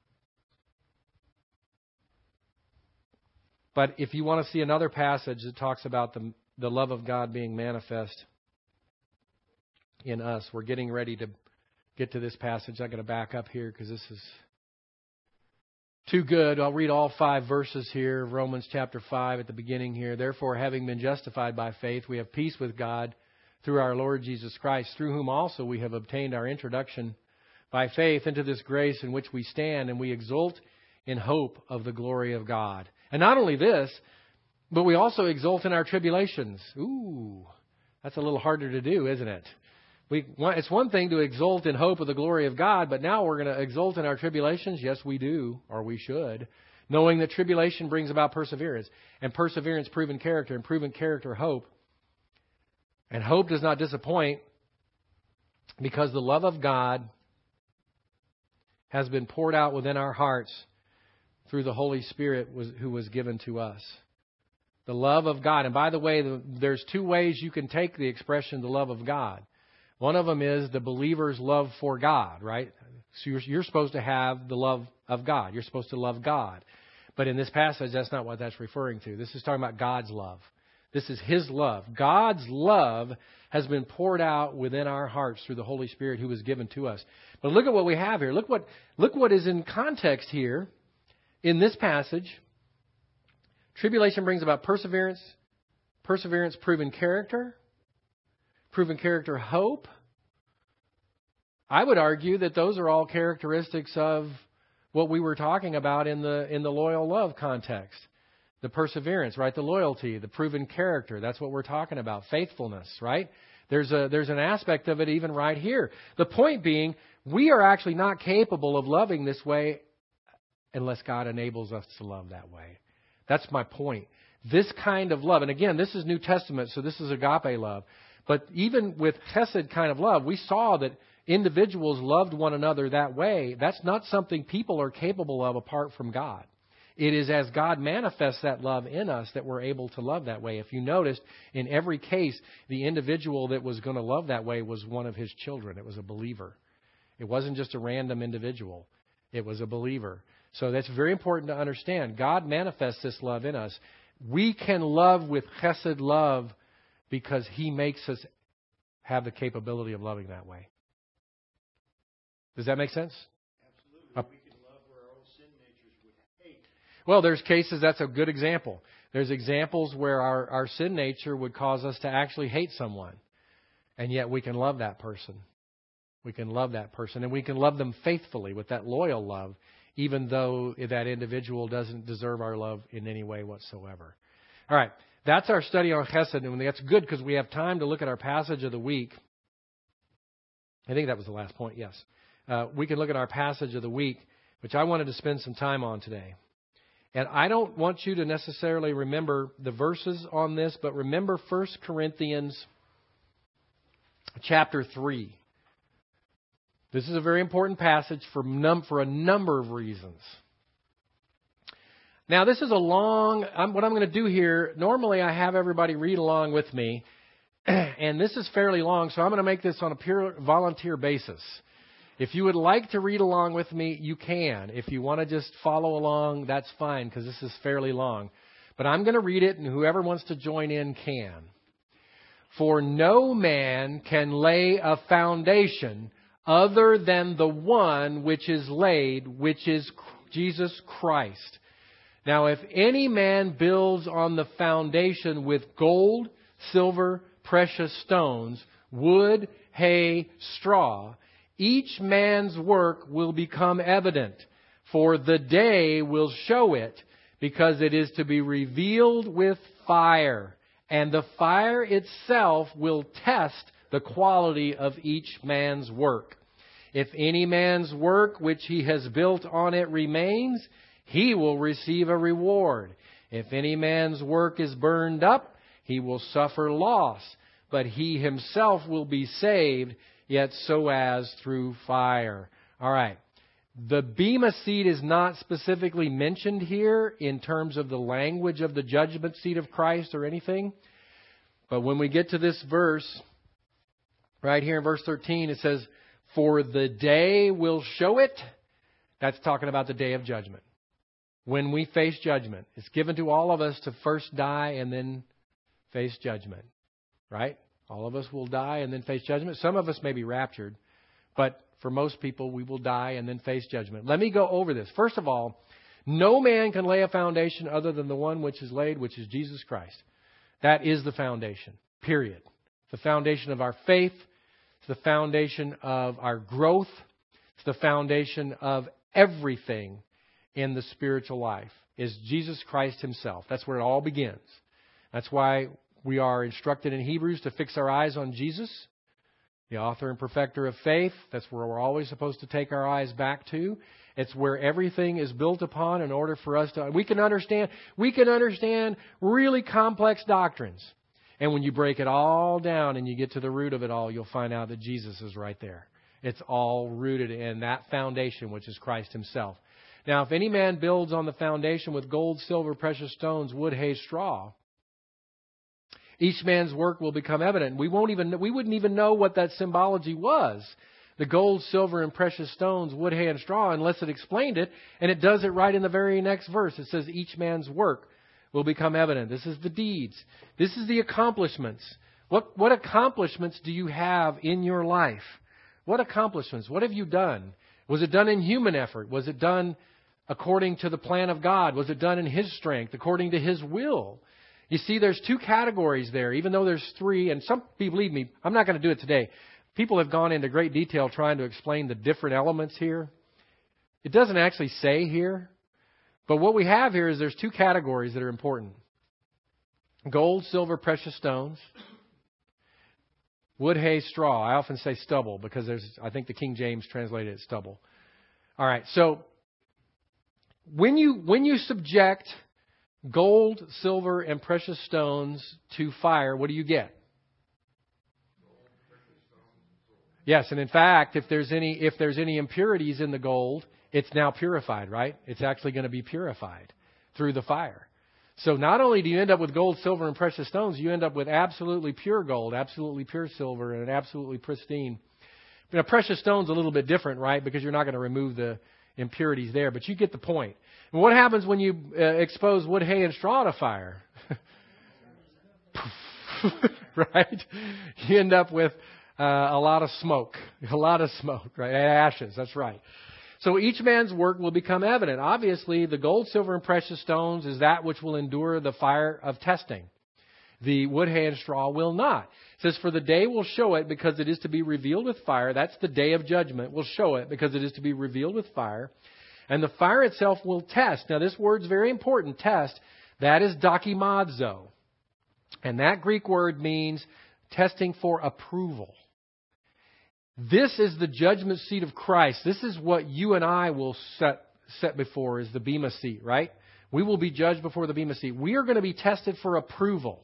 But if you want to see another passage that talks about the, the love of God being manifest in us, we're getting ready to get to this passage. I'm going to back up here because this is too good. I'll read all five verses here. Romans chapter five at the beginning here. Therefore, having been justified by faith, we have peace with God through our Lord Jesus Christ, through whom also we have obtained our introduction by faith into this grace in which we stand, and we exult in hope of the glory of God. And not only this, but we also exult in our tribulations. Ooh, that's a little harder to do, isn't it? We, it's one thing to exult in hope of the glory of God, but now we're going to exult in our tribulations. Yes, we do, or we should, knowing that tribulation brings about perseverance, and perseverance, proven character, and proven character, hope. And hope does not disappoint, because the love of God has been poured out within our hearts through the Holy Spirit was, who was given to us. The love of God. And by the way, the, there's two ways you can take the expression the love of God. One of them is the believer's love for God, right? So you're, you're supposed to have the love of God. You're supposed to love God. But in this passage, that's not what that's referring to. This is talking about God's love. This is His love. God's love has been poured out within our hearts through the Holy Spirit who was given to us. But look at what we have here. Look what, look what is in context here in this passage. Tribulation brings about perseverance. Perseverance, proven character. Proven character, hope. I would argue that those are all characteristics of what we were talking about in the in the loyal love context. The perseverance, right? The loyalty, the proven character. That's what we're talking about. Faithfulness, right? There's a there's an aspect of it even right here. The point being, we are actually not capable of loving this way unless God enables us to love that way. That's my point. this kind of love, and again, this is New Testament, so this is agape love. But even with chesed kind of love, we saw that individuals loved one another that way. That's not something people are capable of apart from God. It is as God manifests that love in us that we're able to love that way. If you noticed, in every case, the individual that was going to love that way was one of his children. It was a believer. It wasn't just a random individual. It was a believer. So that's very important to understand. God manifests this love in us. We can love with chesed love because He makes us have the capability of loving that way. Does that make sense? Absolutely. Uh, we can love where our own sin natures would hate. Well, there's cases, that's a good example. There's examples where our, our sin nature would cause us to actually hate someone. And yet we can love that person. We can love that person. And we can love them faithfully with that loyal love, even though that individual doesn't deserve our love in any way whatsoever. All right. That's our study on chesed. And that's good because we have time to look at our passage of the week. I think that was the last point, yes. Uh, we can look at our passage of the week, which I wanted to spend some time on today. And I don't want you to necessarily remember the verses on this, but remember First Corinthians chapter three. This is a very important passage for, num- for a number of reasons. Now, this is a long, I'm, what I'm going to do here, normally I have everybody read along with me, and this is fairly long, so I'm going to make this on a pure volunteer basis. If you would like to read along with me, you can. If you want to just follow along, that's fine, because this is fairly long. But I'm going to read it, and whoever wants to join in can. For no man can lay a foundation other than the one which is laid, which is Jesus Christ. Now, if any man builds on the foundation with gold, silver, precious stones, wood, hay, straw, each man's work will become evident, for the day will show it, because it is to be revealed with fire, and the fire itself will test the quality of each man's work. If any man's work which he has built on it remains, he will receive a reward. If any man's work is burned up, he will suffer loss, but he himself will be saved, yet so as through fire. All right. The bema seat is not specifically mentioned here in terms of the language of the judgment seat of Christ or anything. But when we get to this verse, right here in verse thirteen, it says, for the day will show it. That's talking about the day of judgment. When we face judgment, it's given to all of us to first die and then face judgment. Right? All of us will die and then face judgment. Some of us may be raptured, but for most people, we will die and then face judgment. Let me go over this. First of all, no man can lay a foundation other than the one which is laid, which is Jesus Christ. That is the foundation, period. It's the foundation of our faith. It's the foundation of our growth. It's the foundation of everything in the spiritual life, is Jesus Christ Himself. That's where it all begins. That's why we are instructed in Hebrews to fix our eyes on Jesus, the author and perfecter of faith. That's where we're always supposed to take our eyes back to. It's where everything is built upon in order for us to... We can understand, we can understand really complex doctrines. And when you break it all down and you get to the root of it all, you'll find out that Jesus is right there. It's all rooted in that foundation, which is Christ Himself. Now, if any man builds on the foundation with gold, silver, precious stones, wood, hay, straw, each man's work will become evident. We won't even, we wouldn't even know what that symbology was. The gold, silver, and precious stones, wood, hay, and straw, unless it explained it. And it does it right in the very next verse. It says each man's work will become evident. This is the deeds. This is the accomplishments. What, what accomplishments do you have in your life? What accomplishments? What have you done? Was it done in human effort? Was it done according to the plan of God? Was it done in His strength, according to His will? You see, there's two categories there, even though there's three. And some, believe me, I'm not going to do it today. People have gone into great detail trying to explain the different elements here. It doesn't actually say here. But what we have here is there's two categories that are important. Gold, silver, precious stones. Wood, hay, straw. I often say stubble because there's, I think the King James translated it stubble. All right. So when you, when you subject gold, silver, and precious stones to fire, what do you get? Yes, and in fact, if there's any if there's any impurities in the gold, it's now purified, right? It's actually going to be purified through the fire. So not only do you end up with gold, silver, and precious stones, you end up with absolutely pure gold, absolutely pure silver, and an absolutely pristine. Now, precious stone's a little bit different, right? Because you're not going to remove the impurities there, but you get the point. And what happens when you uh, expose wood, hay, and straw to fire? Right? You end up with uh, a lot of smoke, a lot of smoke, right? Ashes, that's right. So each man's work will become evident. Obviously, the gold, silver, and precious stones is that which will endure the fire of testing. The wood, hay, and straw will not. It says, for the day will show it because it is to be revealed with fire. That's the day of judgment. Will show it because it is to be revealed with fire. And the fire itself will test. Now, this word's very important, test. That is dokimazo. And that Greek word means testing for approval. This is the judgment seat of Christ. This is what you and I will set set before, is the bema seat, right? We will be judged before the bema seat. We are going to be tested for approval.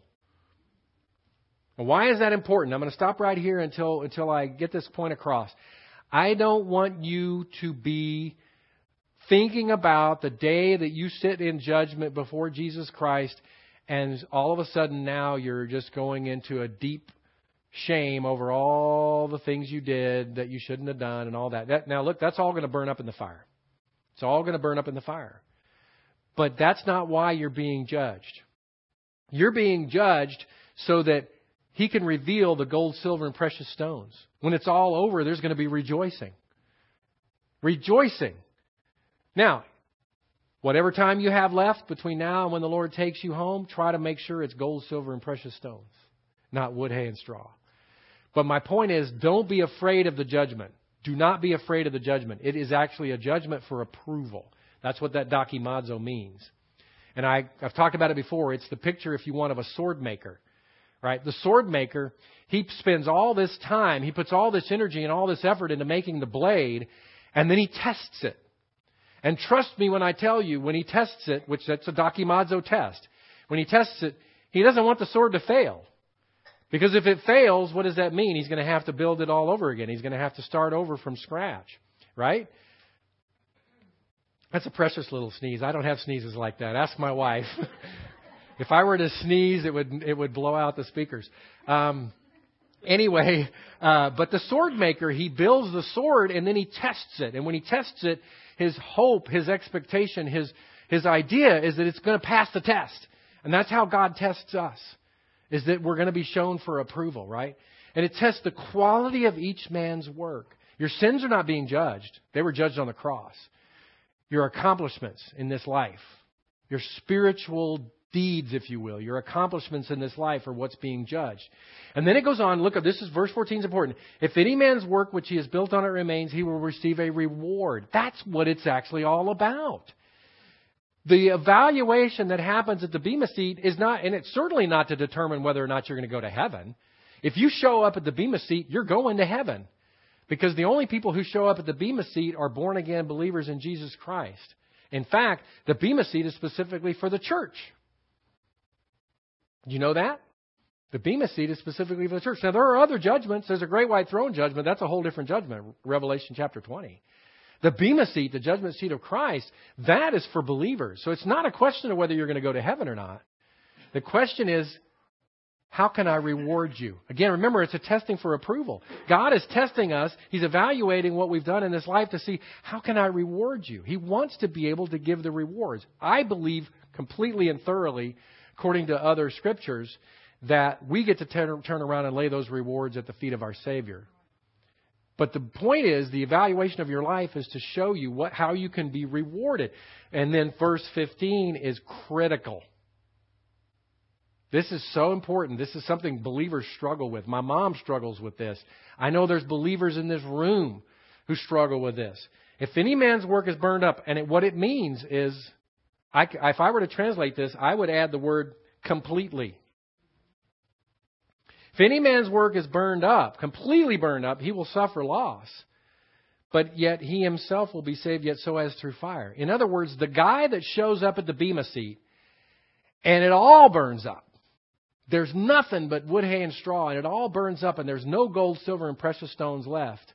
Now, why is that important? I'm going to stop right here until until I get this point across. I don't want you to be thinking about the day that you sit in judgment before Jesus Christ, and all of a sudden now you're just going into a deep shame over all the things you did that you shouldn't have done and all that. that. Now, look, that's all going to burn up in the fire. It's all going to burn up in the fire. But that's not why you're being judged. You're being judged so that He can reveal the gold, silver, and precious stones. When it's all over, there's going to be rejoicing. Rejoicing. Now, whatever time you have left between now and when the Lord takes you home, try to make sure it's gold, silver, and precious stones, not wood, hay, and straw. But my point is, don't be afraid of the judgment. Do not be afraid of the judgment. It is actually a judgment for approval. That's what that dokimazo means. And I, I've talked about it before. It's the picture, if you want, of a sword maker. Right? The sword maker, he spends all this time, he puts all this energy and all this effort into making the blade, and then he tests it. And trust me when I tell you, when he tests it, which that's a dokimazo test, when he tests it, he doesn't want the sword to fail. Because if it fails, what does that mean? He's going to have to build it all over again. He's going to have to start over from scratch. Right? That's a precious little sneeze. I don't have sneezes like that. Ask my wife. If I were to sneeze, it would it would blow out the speakers. Um, anyway, uh, but the sword maker, he builds the sword and then he tests it. And when he tests it, his hope, his expectation, his his idea is that it's going to pass the test. And that's how God tests us, is that we're going to be shown for approval, right? And it tests the quality of each man's work. Your sins are not being judged. They were judged on the cross. Your accomplishments in this life, your spiritual deeds, if you will, your accomplishments in this life are what's being judged. And then it goes on. Look, this is verse fourteen is important. If any man's work which he has built on it remains, he will receive a reward. That's what it's actually all about. The evaluation that happens at the bema seat is not, and it's certainly not to determine whether or not you're going to go to heaven. If you show up at the bema seat, you're going to heaven. Because the only people who show up at the bema seat are born again believers in Jesus Christ. In fact, the bema seat is specifically for the church. Do you know that? The bema seat is specifically for the church. Now, there are other judgments. There's a great white throne judgment. That's a whole different judgment. Revelation chapter twenty. The bema seat, the judgment seat of Christ, that is for believers. So it's not a question of whether you're going to go to heaven or not. The question is, how can I reward you? Again, remember, it's a testing for approval. God is testing us. He's evaluating what we've done in this life to see, how can I reward you? He wants to be able to give the rewards. I believe completely and thoroughly, according to other scriptures, that we get to turn, turn around and lay those rewards at the feet of our Savior. But the point is, the evaluation of your life is to show you what, how you can be rewarded. And then verse fifteen is critical. This is so important. This is something believers struggle with. My mom struggles with this. I know there's believers in this room who struggle with this. If any man's work is burned up, and it, what it means is, I, if I were to translate this, I would add the word completely. If any man's work is burned up, completely burned up, he will suffer loss. But yet he himself will be saved, yet so as through fire. In other words, the guy that shows up at the bema seat and it all burns up. There's nothing but wood, hay, and straw, and it all burns up, and there's no gold, silver, and precious stones left.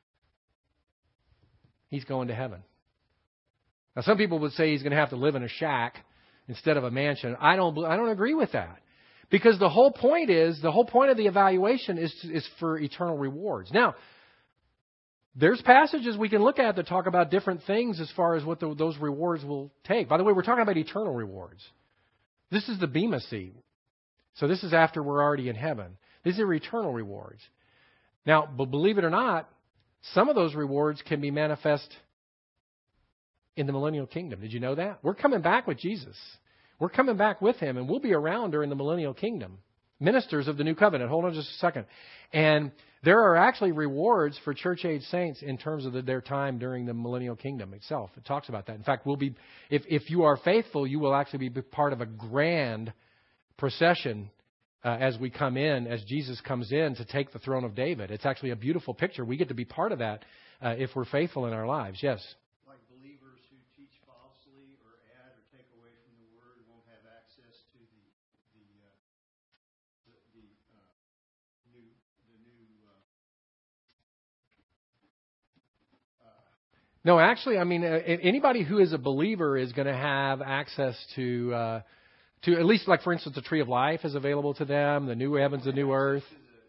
He's going to heaven. Now, some people would say he's going to have to live in a shack instead of a mansion. I don't, I don't agree with that. Because the whole point is, the whole point of the evaluation is, is for eternal rewards. Now, there's passages we can look at that talk about different things as far as what the, those rewards will take. By the way, we're talking about eternal rewards. This is the Bema seat. So this is after we're already in heaven. These are eternal rewards. Now, but believe it or not, some of those rewards can be manifest in the millennial kingdom. Did you know that? We're coming back with Jesus. We're coming back with Him, and we'll be around during the millennial kingdom. Ministers of the new covenant. Hold on just a second. And there are actually rewards for church-age saints in terms of the, their time during the millennial kingdom itself. It talks about that. In fact, we'll be, if, if you are faithful, you will actually be part of a grand procession uh, as we come in, as Jesus comes in to take the throne of David. It's actually a beautiful picture. We get to be part of that uh, if we're faithful in our lives. Yes? Like believers who teach falsely or add or take away from the Word won't have access to the the uh, the, the uh, new the new. Uh, uh, No, actually, I mean, uh, anybody who is a believer is going to have access to, uh, to at least, like, for instance, the tree of life is available to them, the new heavens, the new earth.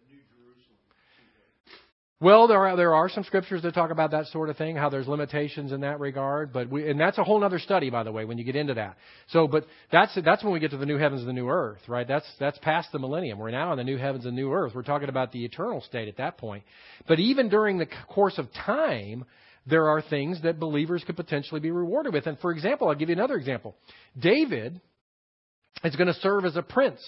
Well, there are there are some scriptures that talk about that sort of thing, how there's limitations in that regard, but we, and that's a whole other study, by the way, when you get into that. So, but that's that's when we get to the new heavens and the new earth, right? That's that's past the millennium. We're now in the new heavens and new earth. We're talking about the eternal state at that point. But even during the course of time, there are things that believers could potentially be rewarded with. And for example, I'll give you another example. David is going to serve as a prince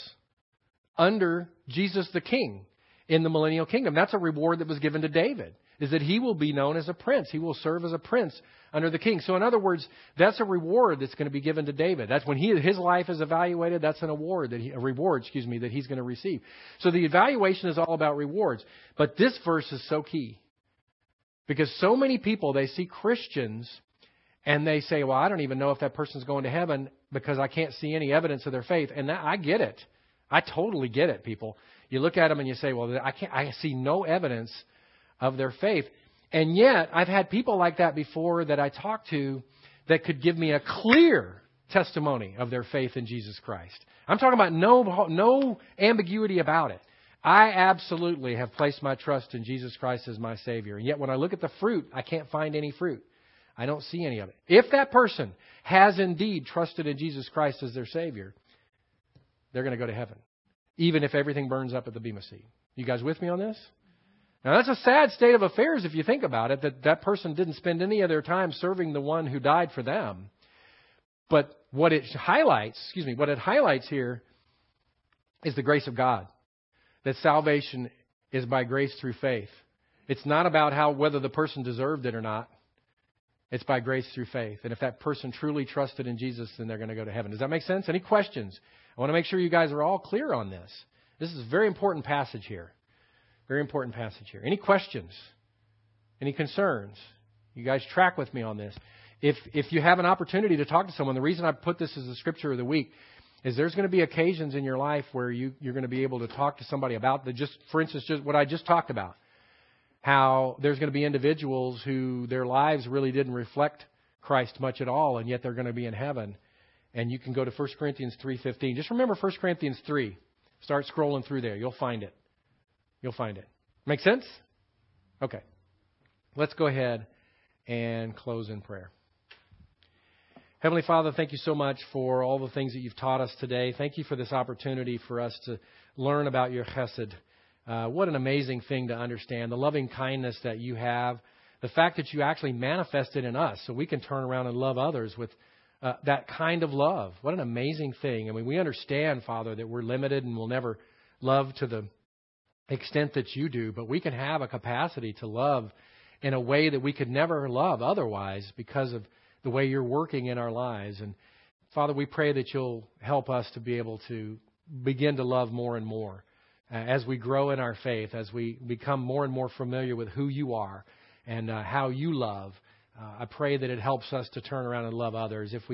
under Jesus the King in the millennial kingdom. That's a reward that was given to David, is that he will be known as a prince. He will serve as a prince under the king. So in other words, that's a reward that's going to be given to David. That's when he, his life is evaluated. That's an award that he, a reward, excuse me, that he's going to receive. So the evaluation is all about rewards. But this verse is so key because so many people, they see Christians and they say, well, I don't even know if that person's going to heaven because I can't see any evidence of their faith. And that, I get it. I totally get it, people. You look at them and you say, well, I can't, I see no evidence of their faith. And yet, I've had people like that before that I talked to that could give me a clear testimony of their faith in Jesus Christ. I'm talking about no, no ambiguity about it. I absolutely have placed my trust in Jesus Christ as my Savior. And yet, when I look at the fruit, I can't find any fruit. I don't see any of it. If that person has indeed trusted in Jesus Christ as their Savior, they're going to go to heaven, even if everything burns up at the Bema seat. You guys with me on this? Now, that's a sad state of affairs if you think about it, that that person didn't spend any of their time serving the one who died for them. But what it highlights, excuse me, what it highlights here is the grace of God, that salvation is by grace through faith. It's not about how whether the person deserved it or not. It's by grace through faith. And if that person truly trusted in Jesus, then they're going to go to heaven. Does that make sense? Any questions? I want to make sure you guys are all clear on this. This is a very important passage here. Very important passage here. Any questions? Any concerns? You guys track with me on this. If if you have an opportunity to talk to someone, the reason I put this as the scripture of the week is there's going to be occasions in your life where you, you're going to be able to talk to somebody about the just, for instance, just what I just talked about. How there's going to be individuals who their lives really didn't reflect Christ much at all, and yet they're going to be in heaven. And you can go to First Corinthians three fifteen. Just remember First Corinthians three. Start scrolling through there. You'll find it. You'll find it. Make sense? Okay. Let's go ahead and close in prayer. Heavenly Father, thank you so much for all the things that you've taught us today. Thank you for this opportunity for us to learn about your chesed. Uh, what an amazing thing to understand. The loving kindness that you have. The fact that you actually manifested in us so we can turn around and love others with uh, that kind of love. What an amazing thing. I mean, we understand, Father, that we're limited and we'll never love to the extent that you do. But we can have a capacity to love in a way that we could never love otherwise because of the way you're working in our lives. And Father, we pray that you'll help us to be able to begin to love more and more. Uh, as we grow in our faith, as we become more and more familiar with who you are and uh, how you love, uh, I pray that it helps us to turn around and love others. If we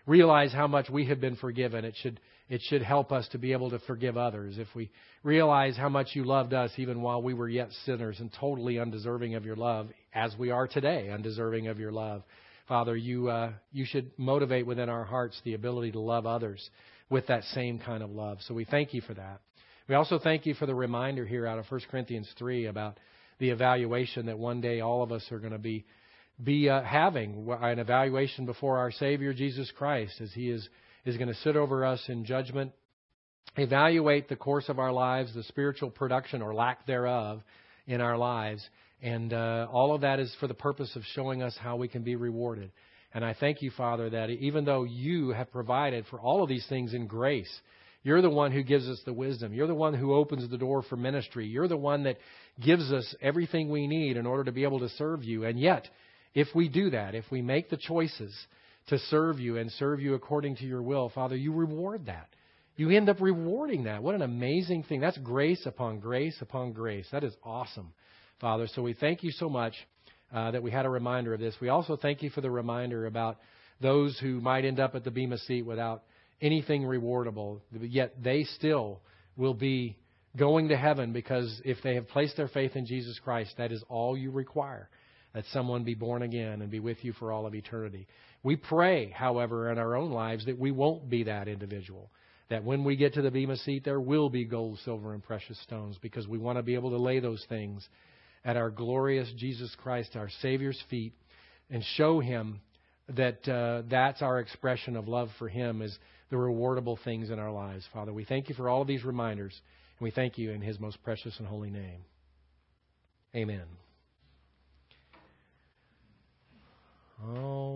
realize how much we have been forgiven, it should it should help us to be able to forgive others. If we realize how much you loved us even while we were yet sinners and totally undeserving of your love, as we are today, undeserving of your love, Father, you uh, you should motivate within our hearts the ability to love others with that same kind of love. So we thank you for that. We also thank you for the reminder here out of First Corinthians three about the evaluation that one day all of us are going to be be uh, having, an evaluation before our Savior Jesus Christ, as He is, is going to sit over us in judgment, evaluate the course of our lives, the spiritual production or lack thereof in our lives. And uh, all of that is for the purpose of showing us how we can be rewarded. And I thank you, Father, that even though you have provided for all of these things in grace, you're the one who gives us the wisdom. You're the one who opens the door for ministry. You're the one that gives us everything we need in order to be able to serve you. And yet, if we do that, if we make the choices to serve you and serve you according to your will, Father, you reward that. You end up rewarding that. What an amazing thing. That's grace upon grace upon grace. That is awesome, Father. So we thank you so much uh, that we had a reminder of this. We also thank you for the reminder about those who might end up at the Bema seat without anything rewardable, yet they still will be going to heaven, because if they have placed their faith in Jesus Christ, that is all you require, that someone be born again and be with you for all of eternity. We pray, however, in our own lives that we won't be that individual, that when we get to the Bema seat, there will be gold, silver, and precious stones, because we want to be able to lay those things at our glorious Jesus Christ, our Savior's feet, and show Him that uh, that's our expression of love for Him, is the rewardable things in our lives. Father, we thank you for all of these reminders, and we thank you in His most precious and holy name. Amen. Oh.